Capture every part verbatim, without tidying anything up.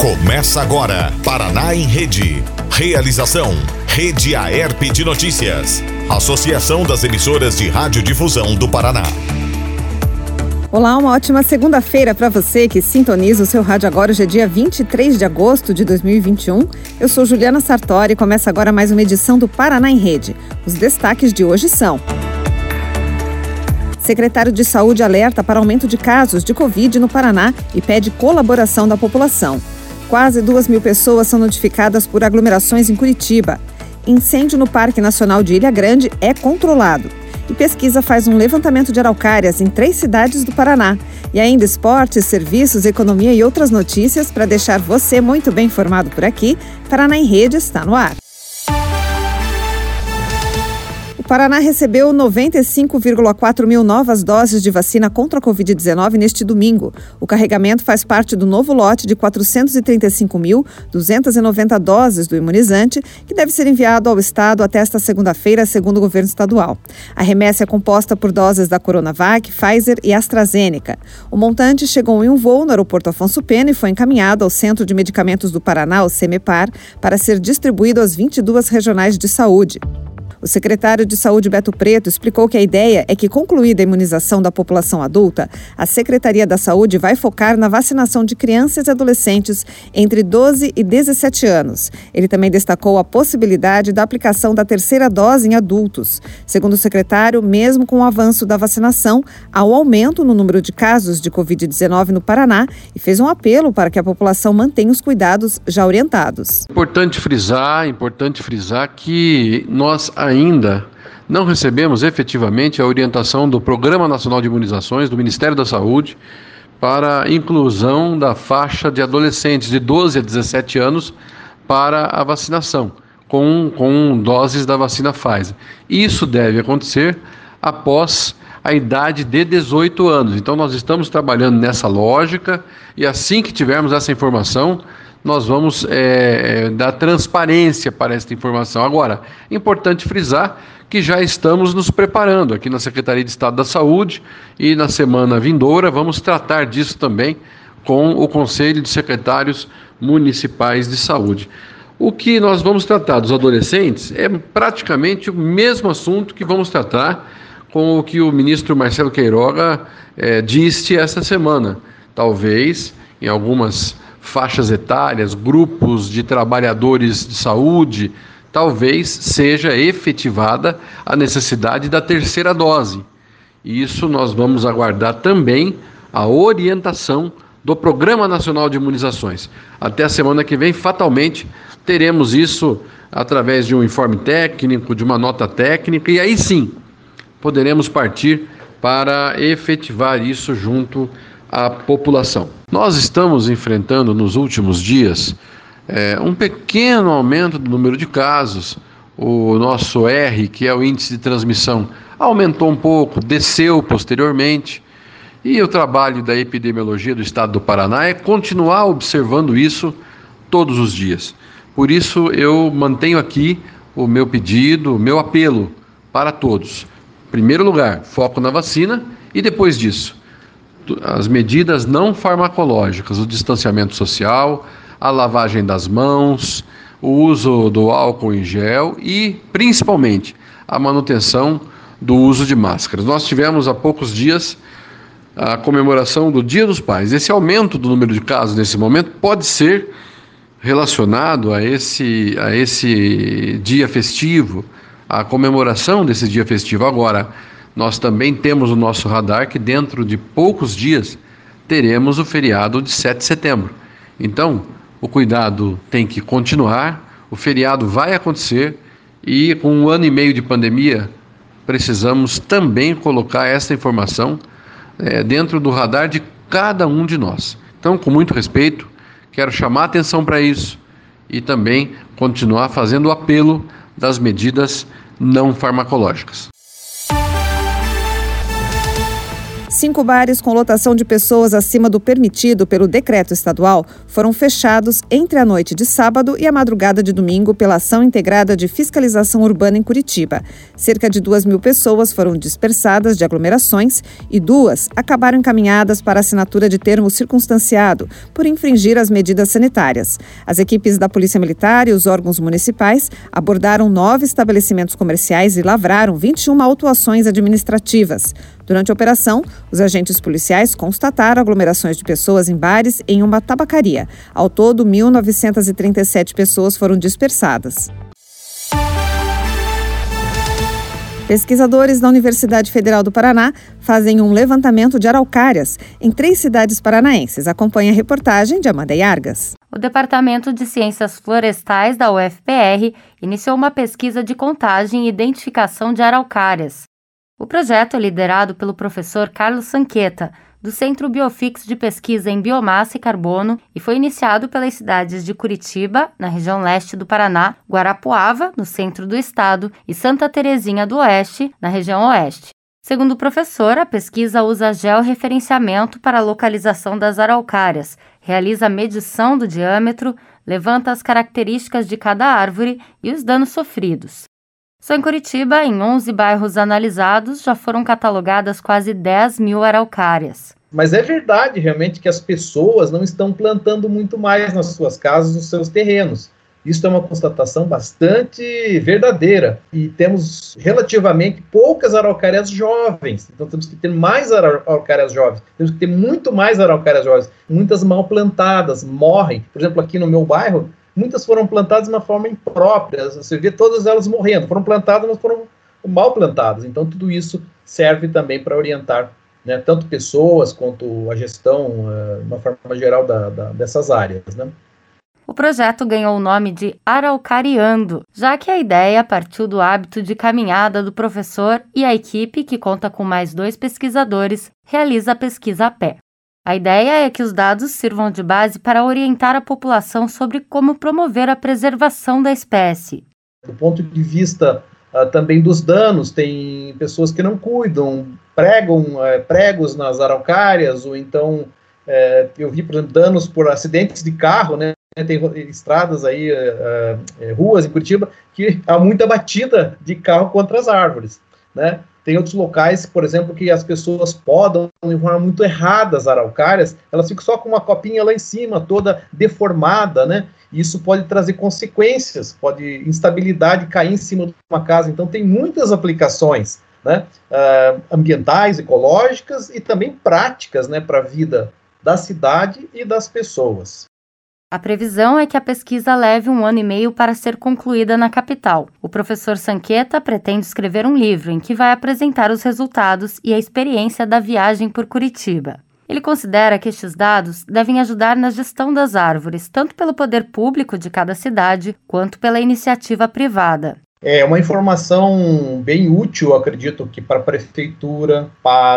Começa agora, Paraná em Rede. Realização, Rede Aerp de Notícias. Associação das Emissoras de Radiodifusão do Paraná. Olá, uma ótima segunda-feira para você que sintoniza o seu rádio agora. Hoje é dia vinte e três de agosto de dois mil e vinte e um. Eu sou Juliana Sartori e começa agora mais uma edição do Paraná em Rede. Os destaques de hoje são: secretário de Saúde alerta para aumento de casos de Covid no Paraná e pede colaboração da população. Quase duas mil pessoas são notificadas por aglomerações em Curitiba. Incêndio no Parque Nacional de Ilha Grande é controlado. E pesquisa faz um levantamento de araucárias em três cidades do Paraná. E ainda esportes, serviços, economia e outras notícias para deixar você muito bem informado por aqui. Paraná em Rede está no ar. O Paraná recebeu noventa e cinco vírgula quatro mil novas doses de vacina contra a covid dezenove neste domingo. O carregamento faz parte do novo lote de quatrocentos e trinta e cinco mil duzentas e noventa doses do imunizante, que deve ser enviado ao estado até esta segunda-feira, segundo o governo estadual. A remessa é composta por doses da Coronavac, Pfizer e AstraZeneca. O montante chegou em um voo no aeroporto Afonso Pena e foi encaminhado ao Centro de Medicamentos do Paraná, o CEMEPAR, para ser distribuído às vinte e duas regionais de saúde. O secretário de Saúde, Beto Preto, explicou que a ideia é que, concluída a imunização da população adulta, a Secretaria da Saúde vai focar na vacinação de crianças e adolescentes entre doze e dezessete anos. Ele também destacou a possibilidade da aplicação da terceira dose em adultos. Segundo o secretário, mesmo com o avanço da vacinação, há um aumento no número de casos de covid dezenove no Paraná e fez um apelo para que a população mantenha os cuidados já orientados. Importante frisar, importante frisar que nós ainda não recebemos efetivamente a orientação do Programa Nacional de Imunizações do Ministério da Saúde para a inclusão da faixa de adolescentes de doze a dezessete anos para a vacinação com, com doses da vacina Pfizer. Isso deve acontecer após a idade de dezoito anos. Então nós estamos trabalhando nessa lógica e assim que tivermos essa informação, nós vamos é, dar transparência para esta informação. Agora, é importante frisar que já estamos nos preparando aqui na Secretaria de Estado da Saúde e na semana vindoura vamos tratar disso também com o Conselho de Secretários Municipais de Saúde. O que nós vamos tratar dos adolescentes é praticamente o mesmo assunto que vamos tratar com o que o ministro Marcelo Queiroga é, disse essa semana. Talvez em algumas faixas etárias, grupos de trabalhadores de saúde, talvez seja efetivada a necessidade da terceira dose. E isso nós vamos aguardar também a orientação do Programa Nacional de Imunizações. Até a semana que vem, fatalmente, teremos isso através de um informe técnico, de uma nota técnica, e aí sim, poderemos partir para efetivar isso junto à população. Nós estamos enfrentando nos últimos dias é, um pequeno aumento do número de casos. O nosso R, que é o índice de transmissão, aumentou um pouco, desceu posteriormente. E o trabalho da epidemiologia do estado do Paraná é continuar observando isso todos os dias. Por isso eu mantenho aqui o meu pedido, o meu apelo para todos. Em primeiro lugar, foco na vacina e depois disso, as medidas não farmacológicas, o distanciamento social, a lavagem das mãos, o uso do álcool em gel e, principalmente, a manutenção do uso de máscaras. Nós tivemos há poucos dias a comemoração do Dia dos Pais. Esse aumento do número de casos nesse momento pode ser relacionado a esse, a esse dia festivo, a comemoração desse dia festivo. Agora, nós também temos o nosso radar que dentro de poucos dias teremos o feriado de sete de setembro. Então, o cuidado tem que continuar, o feriado vai acontecer e com um ano e meio de pandemia, precisamos também colocar essa informação é, dentro do radar de cada um de nós. Então, com muito respeito, quero chamar a atenção para isso e também continuar fazendo o apelo das medidas não farmacológicas. Cinco bares com lotação de pessoas acima do permitido pelo decreto estadual foram fechados entre a noite de sábado e a madrugada de domingo pela Ação Integrada de Fiscalização Urbana em Curitiba. Cerca de duas mil pessoas foram dispersadas de aglomerações e duas acabaram encaminhadas para assinatura de termo circunstanciado por infringir as medidas sanitárias. As equipes da Polícia Militar e os órgãos municipais abordaram nove estabelecimentos comerciais e lavraram vinte e uma autuações administrativas. Durante a operação, os agentes policiais constataram aglomerações de pessoas em bares em uma tabacaria. Ao todo, mil novecentas e trinta e sete pessoas foram dispersadas. Pesquisadores da Universidade Federal do Paraná fazem um levantamento de araucárias em três cidades paranaenses. Acompanhe a reportagem de Amanda Yargas. O Departamento de Ciências Florestais da U F P R iniciou uma pesquisa de contagem e identificação de araucárias. O projeto é liderado pelo professor Carlos Sanqueta, do Centro Biofix de Pesquisa em Biomassa e Carbono, e foi iniciado pelas cidades de Curitiba, na região leste do Paraná, Guarapuava, no centro do estado, e Santa Terezinha do Oeste, na região oeste. Segundo o professor, a pesquisa usa georreferenciamento para a localização das araucárias, realiza a medição do diâmetro, levanta as características de cada árvore e os danos sofridos. Só em Curitiba, em onze bairros analisados, já foram catalogadas quase dez mil araucárias. Mas é verdade, realmente, que as pessoas não estão plantando muito mais nas suas casas, nos seus terrenos. Isso é uma constatação bastante verdadeira. E temos relativamente poucas araucárias jovens. Então temos que ter mais araucárias jovens. Temos que ter muito mais araucárias jovens. Muitas mal plantadas, morrem. Por exemplo, aqui no meu bairro, muitas foram plantadas de uma forma imprópria, você vê todas elas morrendo, foram plantadas, mas foram mal plantadas. Então, tudo isso serve também para orientar, né, tanto pessoas quanto a gestão, uh, de uma forma geral, da, da, dessas áreas, né? O projeto ganhou o nome de Araucariando, já que a ideia partiu do hábito de caminhada do professor e a equipe, que conta com mais dois pesquisadores, realiza a pesquisa a pé. A ideia é que os dados sirvam de base para orientar a população sobre como promover a preservação da espécie. Do ponto de vista uh, também dos danos, tem pessoas que não cuidam, pregam uh, pregos nas araucárias, ou então, uh, eu vi, por exemplo, danos por acidentes de carro, né? Tem estradas aí, uh, uh, ruas em Curitiba, que há muita batida de carro contra as árvores, né? Tem outros locais, por exemplo, que as pessoas podam de forma muito errada as araucárias, elas ficam só com uma copinha lá em cima, toda deformada, né? E isso pode trazer consequências, pode instabilidade cair em cima de uma casa. Então tem muitas aplicações, né? Uh, ambientais, ecológicas e também práticas, né, para a vida da cidade e das pessoas. A previsão é que a pesquisa leve um ano e meio para ser concluída na capital. O professor Sanqueta pretende escrever um livro em que vai apresentar os resultados e a experiência da viagem por Curitiba. Ele considera que estes dados devem ajudar na gestão das árvores, tanto pelo poder público de cada cidade, quanto pela iniciativa privada. É uma informação bem útil, acredito, que para a prefeitura,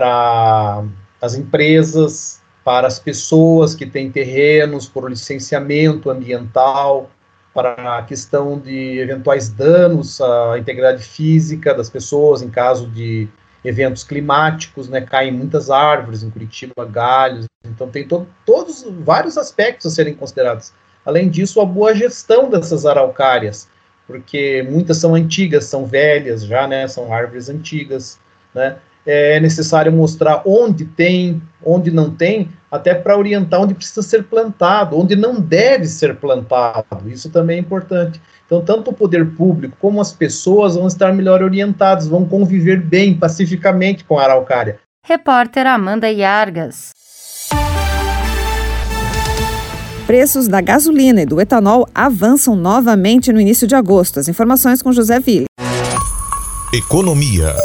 para as empresas, para as pessoas que têm terrenos por licenciamento ambiental, para a questão de eventuais danos à integridade física das pessoas em caso de eventos climáticos, né? Caem muitas árvores em Curitiba, galhos, então tem to- todos vários aspectos a serem considerados. Além disso, a boa gestão dessas araucárias, porque muitas são antigas, são velhas já, né? São árvores antigas, né? É necessário mostrar onde tem, onde não tem, até para orientar onde precisa ser plantado, onde não deve ser plantado. Isso também é importante. Então, tanto o poder público como as pessoas vão estar melhor orientados, vão conviver bem, pacificamente com a araucária. Repórter Amanda Yargas. Preços da gasolina e do etanol avançam novamente no início de agosto. As informações com José Ville. Economia.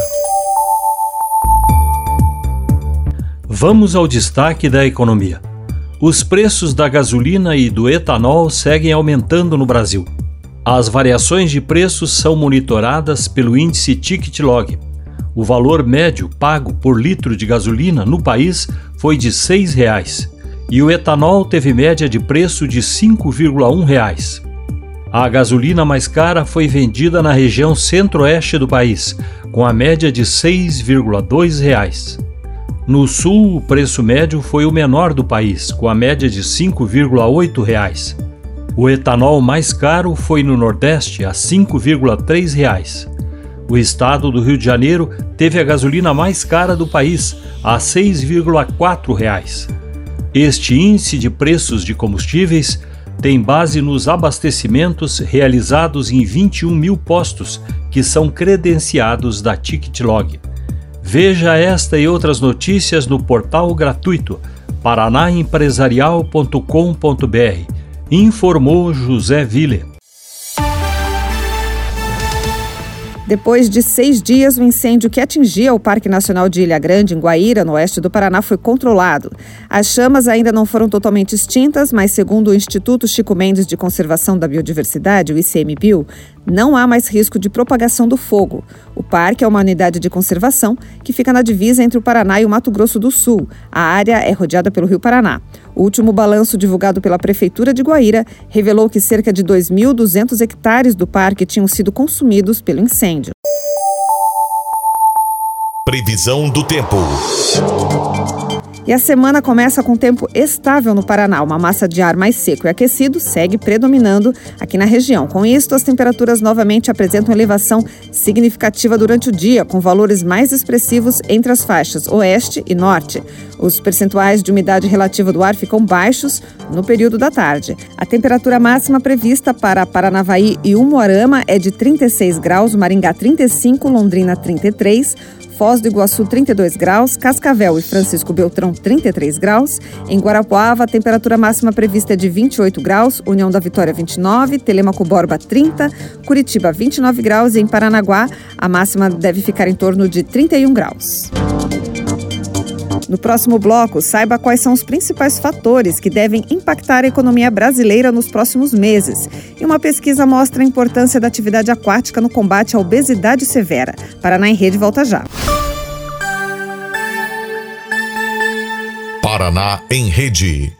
Vamos ao destaque da economia. Os preços da gasolina e do etanol seguem aumentando no Brasil. As variações de preços são monitoradas pelo índice Ticket Log. O valor médio pago por litro de gasolina no país foi de seis reais e o etanol teve média de preço de cinco vírgula um reais. A gasolina mais cara foi vendida na região centro-oeste do país, com a média de seis vírgula dois reais. No sul, o preço médio foi o menor do país, com a média de cinco vírgula oito reais. O etanol mais caro foi no Nordeste, a cinco vírgula três reais. O estado do Rio de Janeiro teve a gasolina mais cara do país, a seis vírgula quatro reais. Este índice de preços de combustíveis tem base nos abastecimentos realizados em vinte e um mil postos, que são credenciados da TicketLog. Veja esta e outras notícias no portal gratuito paraná empresarial ponto com ponto b r. Informou José Ville. Depois de seis dias, o incêndio que atingia o Parque Nacional de Ilha Grande, em Guaíra, no oeste do Paraná, foi controlado. As chamas ainda não foram totalmente extintas, mas, segundo o Instituto Chico Mendes de Conservação da Biodiversidade, o I C M B I O, não há mais risco de propagação do fogo. O parque é uma unidade de conservação que fica na divisa entre o Paraná e o Mato Grosso do Sul. A área é rodeada pelo Rio Paraná. O último balanço divulgado pela Prefeitura de Guaíra revelou que cerca de dois mil e duzentos hectares do parque tinham sido consumidos pelo incêndio. Previsão do tempo. E a semana começa com tempo estável no Paraná. Uma massa de ar mais seco e aquecido segue predominando aqui na região. Com isso, as temperaturas novamente apresentam elevação significativa durante o dia, com valores mais expressivos entre as faixas oeste e norte. Os percentuais de umidade relativa do ar ficam baixos no período da tarde. A temperatura máxima prevista para Paranavaí e Umuarama é de trinta e seis graus, Maringá trinta e cinco, Londrina trinta e três, Foz do Iguaçu trinta e dois graus, Cascavel e Francisco Beltrão trinta e três graus. Em Guarapuava, a temperatura máxima prevista é de vinte e oito graus, União da Vitória vinte e nove, Telêmaco Borba trinta, Curitiba vinte e nove graus e em Paranaguá a máxima deve ficar em torno de trinta e um graus. No próximo bloco, saiba quais são os principais fatores que devem impactar a economia brasileira nos próximos meses. E uma pesquisa mostra a importância da atividade aquática no combate à obesidade severa. Paraná em Rede volta já. Paraná em Rede.